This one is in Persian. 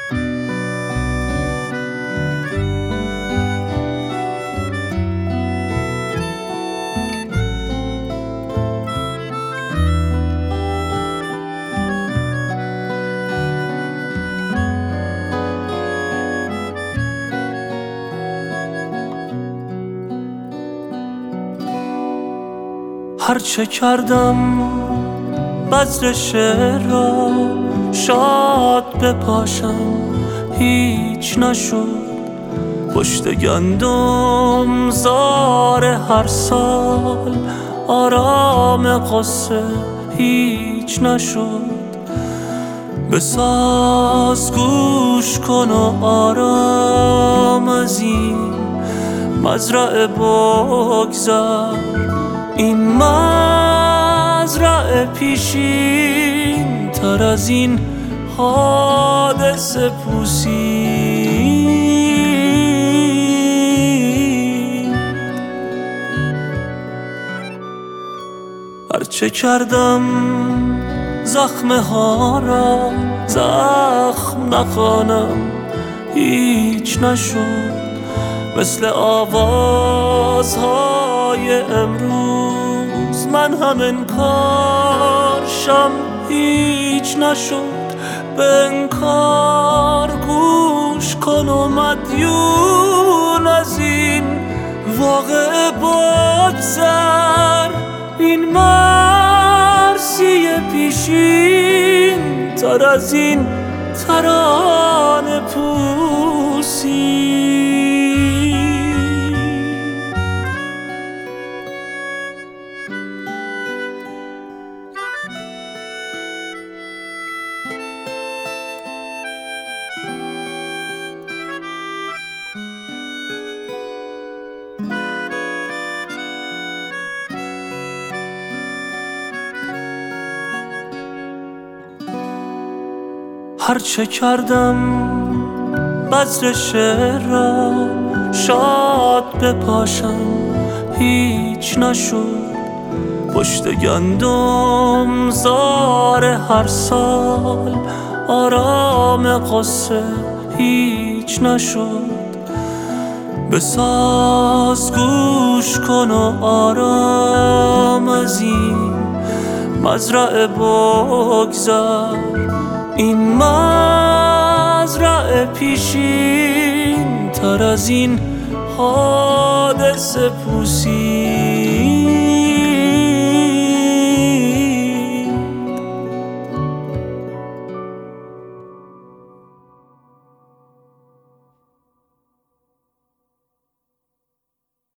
هرچه کردم بذر شعر را شاد بپاشم هیچ نشد. پشت گندم زار هر سال آرام قصه هیچ نشد. بساز گوش کن و آرام از این مزرعه بگذر. این مزرعه پیشین تر از این حادثه پوسید. هرچه کردم زخمه ها را زخم نخوانم هیچ نشد. مثل آوازهای امروز من هم انکارشم هیچ نشد. به انکار گوش کن و مدیون از این واقعه بگذر. این مرسی پیشین تر از این ترانه پوسید. هرچه کردم بذر شعر را شاد بپاشم هیچ نشد. پشت گندم زار هر سال آرام قصه هیچ نشد. بساز گوش کن و آرام از این مزرعه بگذر. این مزرعه پیشین تر از این حادثه پوسید.